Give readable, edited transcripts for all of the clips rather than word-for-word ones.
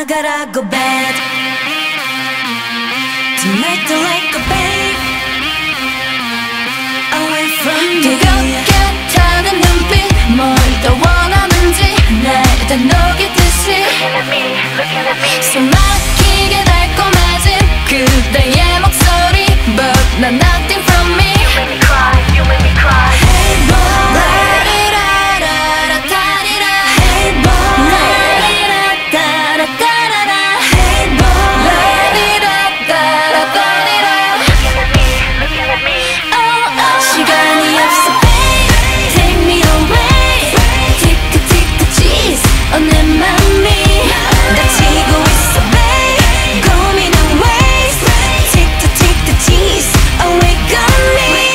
I gotta go bed. Tonight I like a babe away from me. 뜨겁게 타는 눈빛 뭘 더 원하는지 날 다 녹이듯이 숨 막히게 달콤해진 그대의 목소리 But not nothing from me. You make me cry, you make me cry. Hey boy, 라리라라라 타리라. Hey boy, 라리라따라 따라라. Hey boy, 라리라따라 따리라. Looking at me, oh oh. 시간이 없어 babe, take me away. Tick tick cheese, 내 맘이 다치고 있어 babe, 고민은 waste. Tick cheese, awake on me.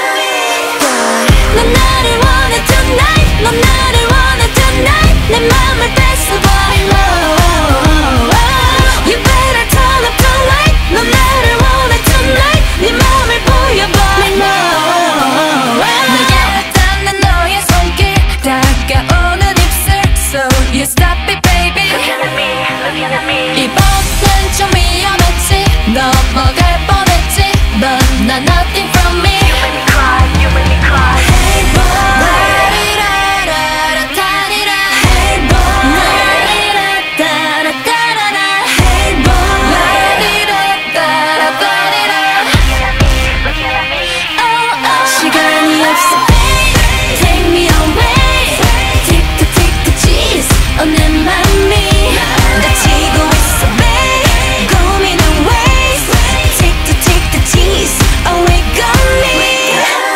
넌 나를 원해 tonight, 넌 나를 원해 tonight. 내 맘을 뺏어봐 low. You better turn up the light. 넌 나를 원해 tonight. 네 맘을 보여봐 low. 내게 닿는 너의 손길, 다가오는 입술. So you stop it baby. Looking at me. 이번엔 좀 위험했지, 넘어갈 뻔했지. But not nothing from me. You make me cry, you make me cry. Hey boy, 라리라라라 타리라. Hey boy, 라리라따라 따라라. Hey boy, 라리라따라 따리라. Looking at me, oh oh. 시간이 없어 babe, take me away. Tick cheese, 내 맘이 다치고 있어 babe, 고민은 waste. Tick cheese, awake on me.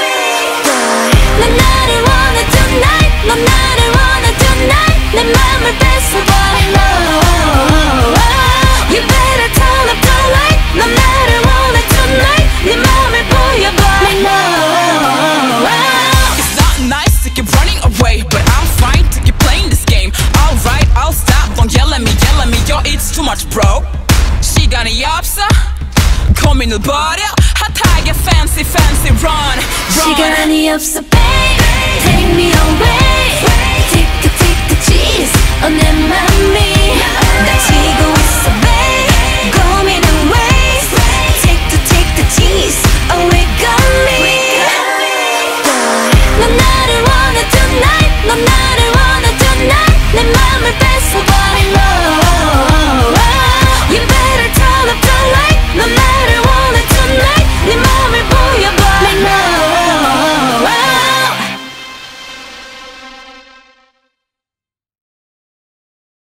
넌 나를 원해 tonight, 넌 나를 원해 tonight. 내 맘을 뺏어봐 low. You better turn up the light. 넌 나를 원해 tonight. 네 맘을 보여봐 low. It's not nice to keep running away, but I'm fine to keep playing this game. Alright, I'll stop, don't yell at me, yo, it's too much bro. 시간이 없어, 고민을 버려. 핫하게 fancy run. 시간이 없어 babe, take me away. Tick cheese, 내